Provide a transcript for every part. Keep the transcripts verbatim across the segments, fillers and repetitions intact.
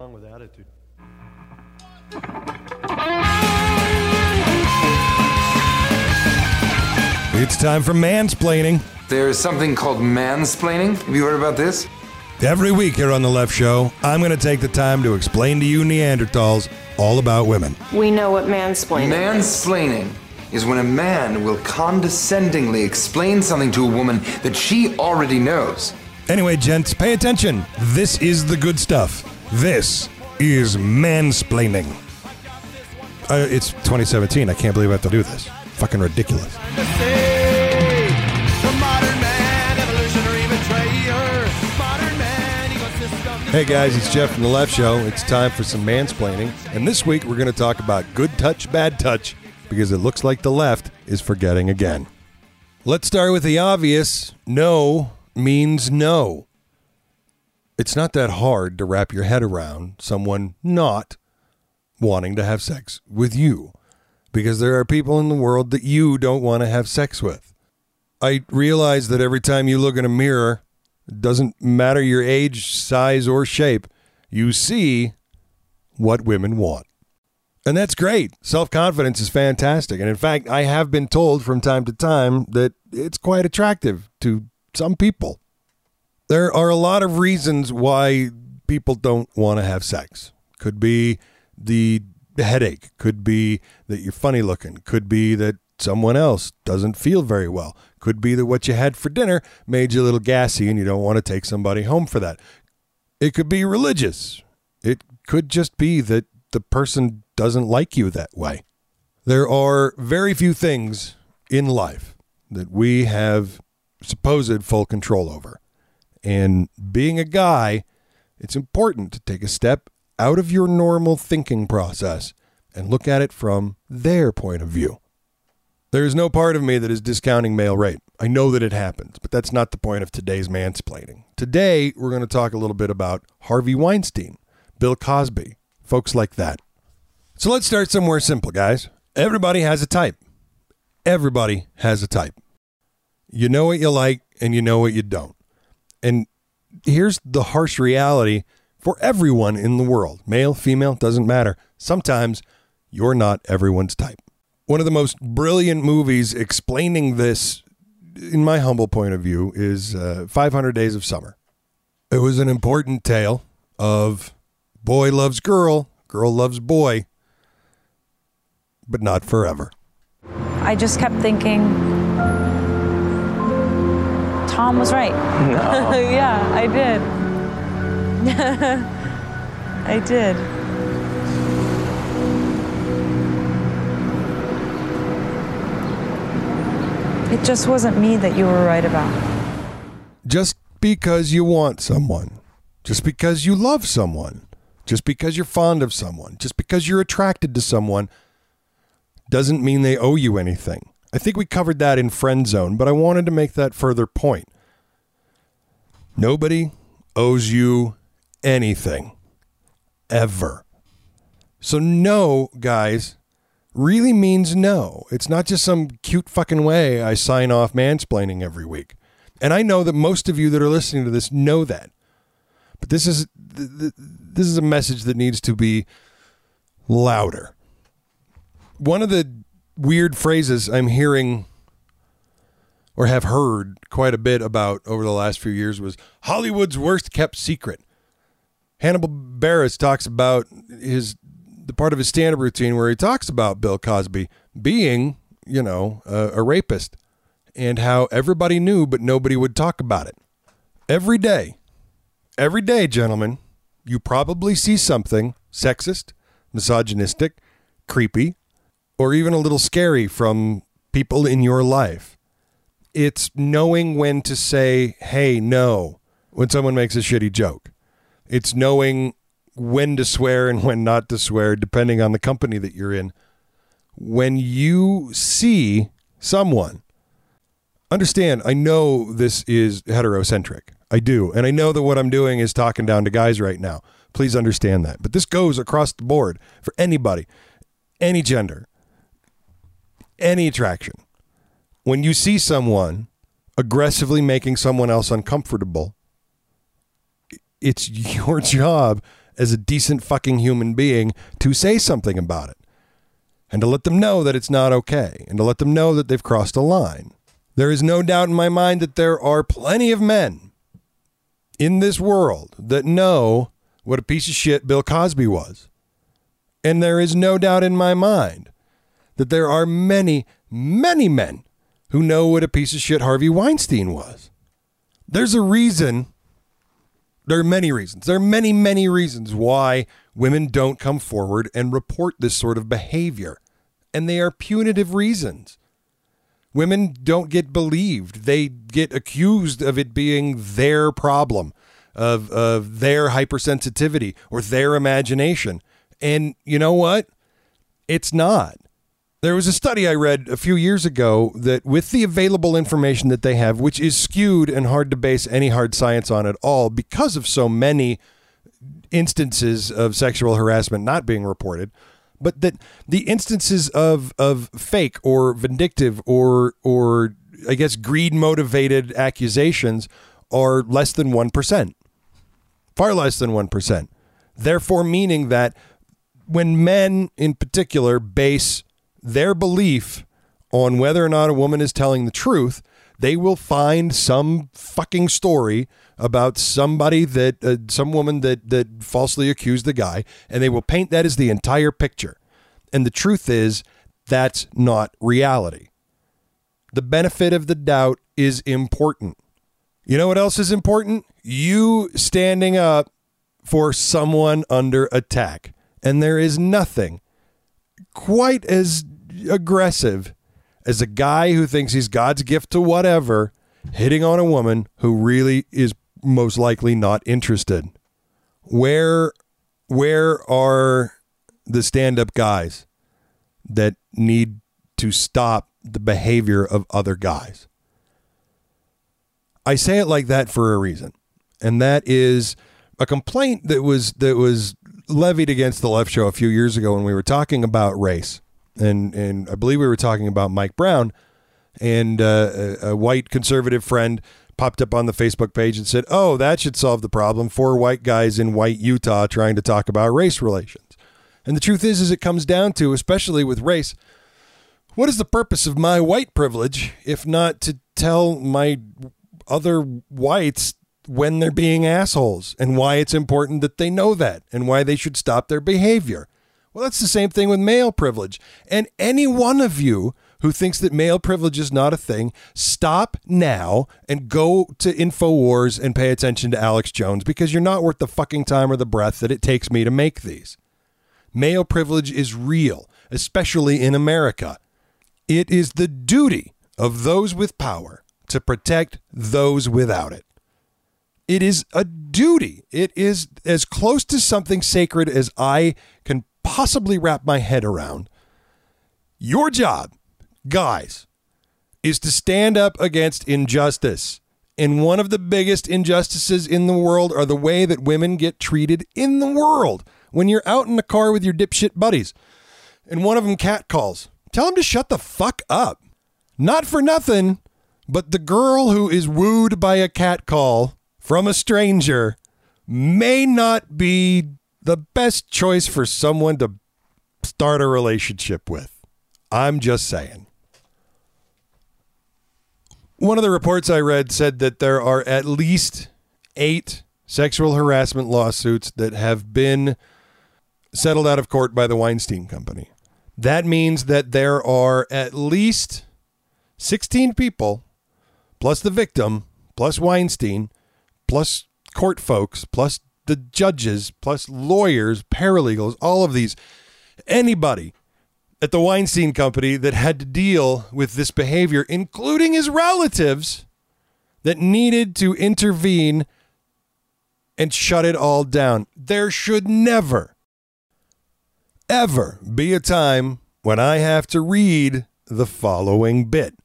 With attitude. It's time for mansplaining. There's something called mansplaining. Have you heard about this? Every week here on The Left Show, I'm going to take the time to explain to you Neanderthals all about women. We know what mansplaining is. Mansplaining is when a man will condescendingly explain something to a woman that she already knows. Anyway, gents, pay attention. This is the good stuff. This is mansplaining. Uh, it's twenty seventeen. I can't believe I have to do this. Fucking ridiculous. Hey guys, it's Jeff from The Left Show. It's time for some mansplaining. And this week we're going to talk about good touch, bad touch, because it looks like the left is forgetting again. Let's start with the obvious. No means no. It's not that hard to wrap your head around someone not wanting to have sex with you, because there are people in the world that you don't want to have sex with. I realize that every time you look in a mirror, it doesn't matter your age, size, or shape, you see what women want. And that's great. Self-confidence is fantastic. And in fact, I have been told from time to time that it's quite attractive to some people. There are a lot of reasons why people don't want to have sex. Could be the headache. Could be that you're funny looking. Could be that someone else doesn't feel very well. Could be that what you had for dinner made you a little gassy and you don't want to take somebody home for that. It could be religious. It could just be that the person doesn't like you that way. There are very few things in life that we have supposed full control over. And being a guy, it's important to take a step out of your normal thinking process and look at it from their point of view. There is no part of me that is discounting male rape. I know that it happens, but that's not the point of today's mansplaining. Today, we're going to talk a little bit about Harvey Weinstein, Bill Cosby, folks like that. So let's start somewhere simple, guys. Everybody has a type. Everybody has a type. You know what you like and you know what you don't. And here's the harsh reality for everyone in the world. Male, female, doesn't matter. Sometimes you're not everyone's type. One of the most brilliant movies explaining this, in my humble point of view, is uh, five hundred Days of Summer. It was an important tale of boy loves girl, girl loves boy, but not forever. I just kept thinking, Tom was right. No. Yeah, I did. I did. It just wasn't me that you were right about. Just because you want someone, just because you love someone, just because you're fond of someone, just because you're attracted to someone, doesn't mean they owe you anything. I think we covered that in Friend Zone, but I wanted to make that further point. Nobody owes you anything, ever. So no, guys, really means no. It's not just some cute fucking way I sign off mansplaining every week. And I know that most of you that are listening to this know that. But this is this is a message that needs to be louder. One of the weird phrases I'm hearing or have heard quite a bit about over the last few years was Hollywood's worst kept secret. Hannibal Buress talks about his the part of his stand-up routine where he talks about Bill Cosby being, you know, a, a rapist and how everybody knew but nobody would talk about it. Every day, every day, gentlemen, you probably see something sexist, misogynistic, creepy, or even a little scary from people in your life. It's knowing when to say, hey, no, when someone makes a shitty joke. It's knowing when to swear and when not to swear, depending on the company that you're in. When you see someone, understand, I know this is heterocentric. I do. And I know that what I'm doing is talking down to guys right now. Please understand that. But this goes across the board for anybody, any gender, any attraction. When you see someone aggressively making someone else uncomfortable, it's your job as a decent fucking human being to say something about it and to let them know that it's not okay and to let them know that they've crossed a line. There is no doubt in my mind that there are plenty of men in this world that know what a piece of shit Bill Cosby was. And there is no doubt in my mind that there are many, many men who know what a piece of shit Harvey Weinstein was. There's a reason. There are many reasons. There are many, many reasons why women don't come forward and report this sort of behavior. And they are punitive reasons. Women don't get believed. They get accused of it being their problem, of, of their hypersensitivity or their imagination. And you know what? It's not. There was a study I read a few years ago that with the available information that they have, which is skewed and hard to base any hard science on at all because of so many instances of sexual harassment not being reported, but that the instances of of fake or vindictive or, or I guess, greed-motivated accusations are less than one percent. Far less than one percent. Therefore, meaning that when men in particular base their belief on whether or not a woman is telling the truth, they will find some fucking story about somebody that uh, some woman that that falsely accused the guy, and they will paint that as the entire picture. And the truth is, that's not reality. The benefit of the doubt is important. You know what else is important? You standing up for someone under attack. And there is nothing quite as aggressive as a guy who thinks he's God's gift to whatever hitting on a woman who really is most likely not interested. Where where are the stand-up guys that need to stop the behavior of other guys? I say it like that for a reason, and that is a complaint that was that was levied against the Left Show a few years ago when we were talking about race. And and I believe we were talking about Mike Brown, and uh, a, a white conservative friend popped up on the Facebook page and said, oh, that should solve the problem. Four white guys in white Utah trying to talk about race relations. And the truth is, is it comes down to, especially with race, what is the purpose of my white privilege if not to tell my other whites when they're being assholes and why it's important that they know that and why they should stop their behavior? Well, that's the same thing with male privilege. And any one of you who thinks that male privilege is not a thing, stop now and go to InfoWars and pay attention to Alex Jones, because you're not worth the fucking time or the breath that it takes me to make these. Male privilege is real, especially in America. It is the duty of those with power to protect those without it. It is a duty. It is as close to something sacred as I can possibly wrap my head around. Your job, guys, is to stand up against injustice. And one of the biggest injustices in the world are the way that women get treated in the world. When you're out in the car with your dipshit buddies and one of them catcalls, tell them to shut the fuck up. Not for nothing, but the girl who is wooed by a catcall from a stranger may not be the best choice for someone to start a relationship with. I'm just saying. One of the reports I read said that there are at least eight sexual harassment lawsuits that have been settled out of court by the Weinstein Company. That means that there are at least sixteen people, plus the victim, plus Weinstein, plus court folks, plus the judges, plus lawyers, paralegals, all of these, anybody at the Weinstein Company that had to deal with this behavior, including his relatives, that needed to intervene and shut it all down. There should never, ever be a time when I have to read the following bit.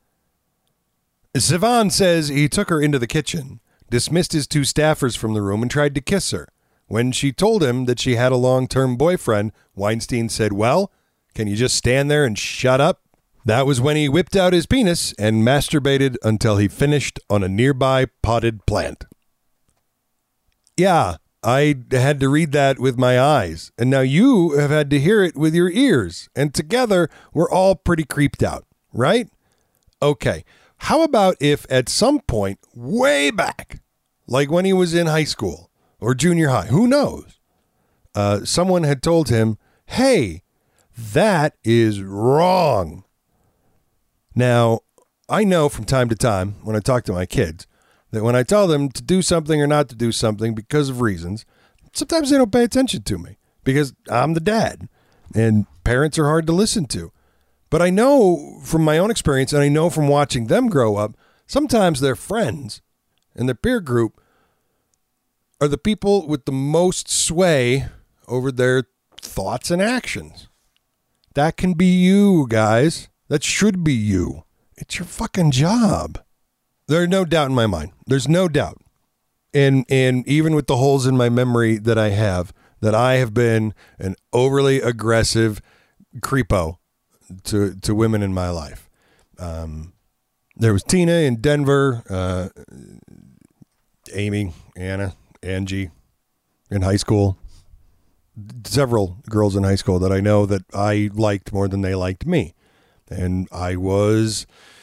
Sivan says he took her into the kitchen, dismissed his two staffers from the room, and tried to kiss her. When she told him that she had a long-term boyfriend, Weinstein said, well, can you just stand there and shut up? That was when he whipped out his penis and masturbated until he finished on a nearby potted plant. Yeah, I had to read that with my eyes, and now you have had to hear it with your ears, and together we're all pretty creeped out, right? Okay, how about if at some point way back, like when he was in high school or junior high, who knows, uh, someone had told him, hey, that is wrong. Now, I know from time to time when I talk to my kids that when I tell them to do something or not to do something because of reasons, sometimes they don't pay attention to me because I'm the dad and parents are hard to listen to. But I know from my own experience, and I know from watching them grow up, sometimes their friends and their peer group are the people with the most sway over their thoughts and actions. That can be you, guys. That should be you. It's your fucking job. There's no doubt in my mind. There's no doubt. And and even with the holes in my memory that I have, that I have been an overly aggressive creepo to, to women in my life. Um, there was Tina in Denver, uh, Amy, Anna, Angie in high school. Several girls in high school that I know that I liked more than they liked me. And I was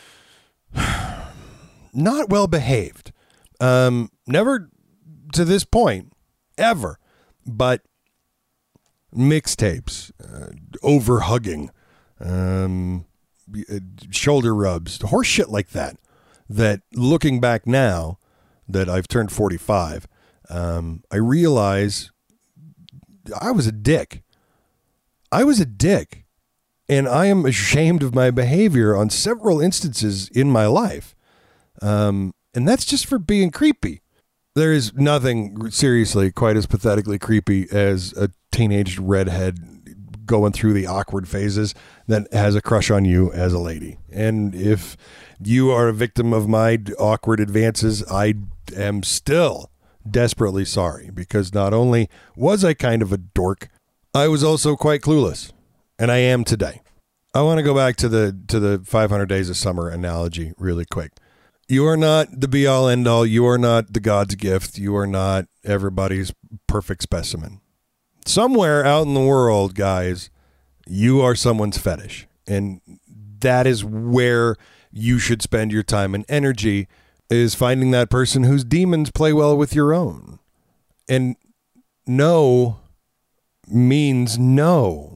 not well behaved. Um, never to this point, ever. But mixtapes, uh, over hugging, um, shoulder rubs, horse shit like that. That looking back now that I've turned forty-five, um, I realize I was a dick. I was a dick. And I am ashamed of my behavior on several instances in my life. Um, and that's just for being creepy. There is nothing seriously quite as pathetically creepy as a teenage redhead going through the awkward phases that has a crush on you as a lady. And if you are a victim of my awkward advances, I am still desperately sorry, because not only was I kind of a dork, I was also quite clueless. And I am today. I want to go back to the to the five hundred Days of Summer analogy really quick. You are not the be-all, end-all. You are not the God's gift. You are not everybody's perfect specimen. Somewhere out in the world, guys, you are someone's fetish. And that is where you should spend your time and energy, is finding that person whose demons play well with your own. And no means no.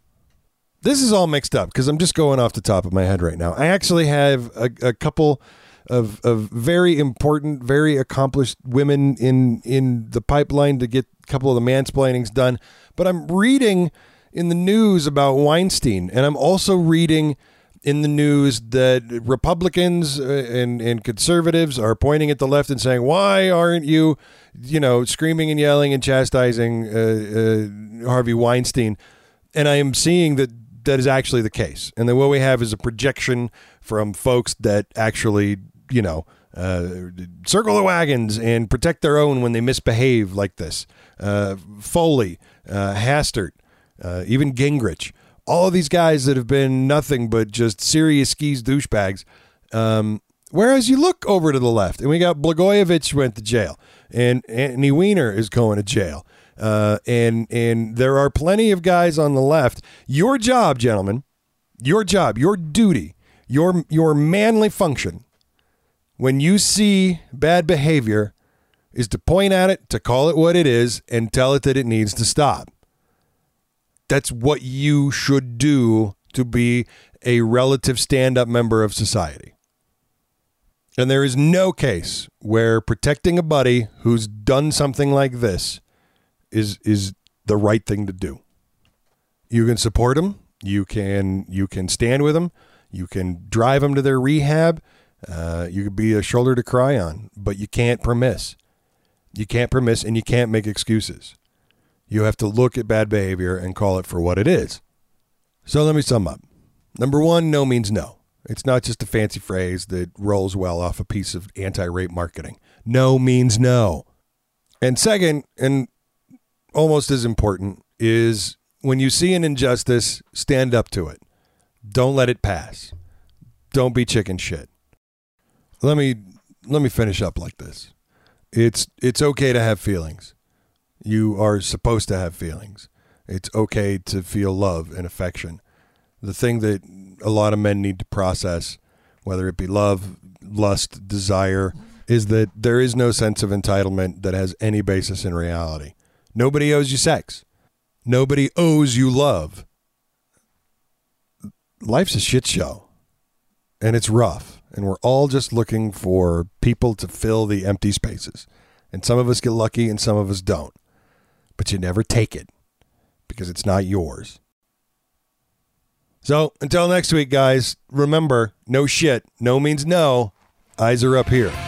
This is all mixed up because I'm just going off the top of my head right now. I actually have a, a couple of, of very important, very accomplished women in, in the pipeline to get a couple of the mansplainings done. But I'm reading in the news about Weinstein, and I'm also reading in the news that Republicans and, and conservatives are pointing at the left and saying, why aren't you, you know, screaming and yelling and chastising uh, uh, Harvey Weinstein? And I am seeing that that is actually the case. And then what we have is a projection from folks that actually, you know, uh, circle the wagons and protect their own when they misbehave like this. Uh, Foley, uh, Hastert, uh, even Gingrich, all of these guys that have been nothing but just serious skis douchebags. Um, whereas you look over to the left and we got Blagojevich went to jail and Anthony Weiner is going to jail. Uh, and and there are plenty of guys on the left. Your job, gentlemen, your job, your duty, your your manly function, when you see bad behavior, is to point at it, to call it what it is, and tell it that it needs to stop. That's what you should do to be a relative stand-up member of society. And there is no case where protecting a buddy who's done something like this is is the right thing to do. You can support them. You can you can stand with them. You can drive them to their rehab. Uh, you could be a shoulder to cry on, but you can't permiss. You can't permiss, and you can't make excuses. You have to look at bad behavior and call it for what it is. So let me sum up. Number one, no means no. It's not just a fancy phrase that rolls well off a piece of anti-rape marketing. No means no. And second, and almost as important, is when you see an injustice, stand up to it. Don't let it pass. Don't be chicken shit. Let me let me finish up like this. It's it's okay to have feelings. You are supposed to have feelings. It's okay to feel love and affection. The thing that a lot of men need to process, whether it be love, lust, desire, is that there is no sense of entitlement that has any basis in reality. Nobody owes you sex. Nobody owes you love. Life's a shit show, and it's rough, and we're all just looking for people to fill the empty spaces. And some of us get lucky and some of us don't. But you never take it because it's not yours. So until next week, guys, remember, no shit. No means no. Eyes are up here.